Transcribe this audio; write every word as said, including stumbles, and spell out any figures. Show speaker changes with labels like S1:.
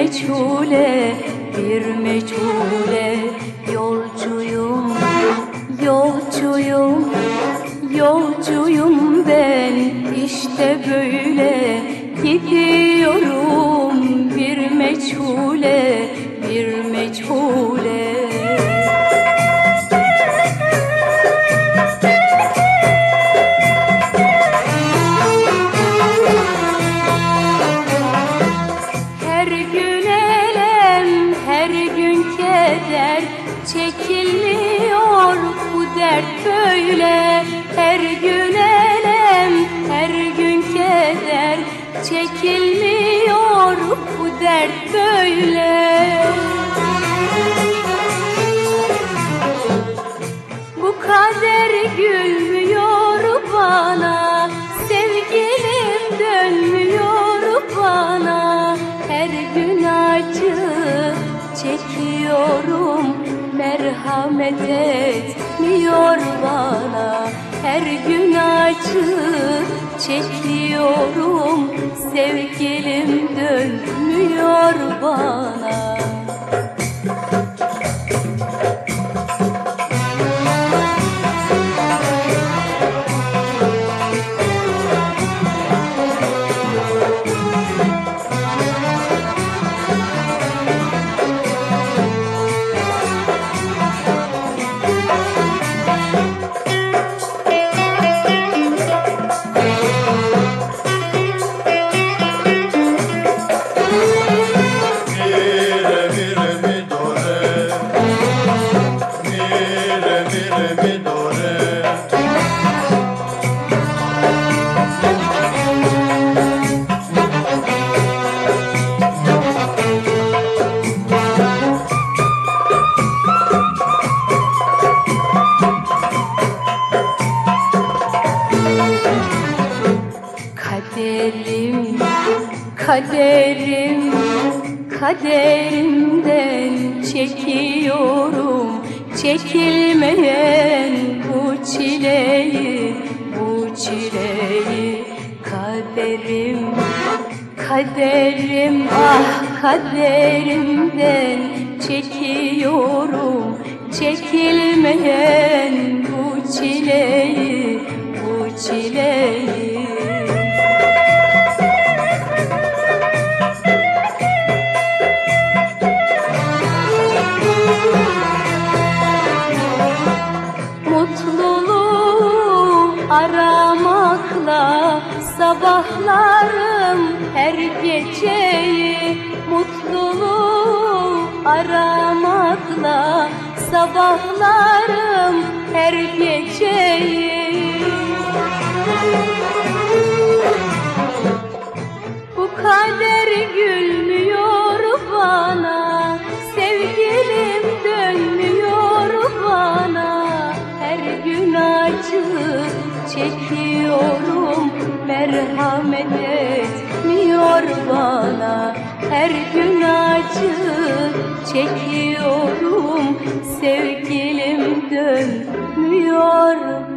S1: meçhule, bir meçhule. Yolcuyum, yolcuyum, yolcuyum ben. İşte böyle gidiyorum, bir meçhule, bir meçhule. Çekilmiyor bu dert böyle, her gün elem, her gün keder. Çekilmiyor bu dert böyle. Bu kader gülmüyor bana, sevgilim dönmüyor bana. Her gün acı çekiyorum, merhamet etmiyor bana. Her gün acı çekiyorum, sevgilim dönmüyor bana. Kaderim, kaderim, kaderimden çekiyorum çekilmeyen bu çileyi, bu çileyi. Kaderim, kaderim, ah kaderimden çekiyorum çekilmeyen bu çileyi, bu çileyi. Mutluluğu aramakla sabahlarım her geceyi. Mutluluğu aramakla sabahlarım her geceyi. Bu kader gülmüyor bana, sevgilim dönmüyor bana. Her gün acı çekiyorum, merhamet etmiyor bana. Her gün acı çekiyorum, sevgilim dönmüyor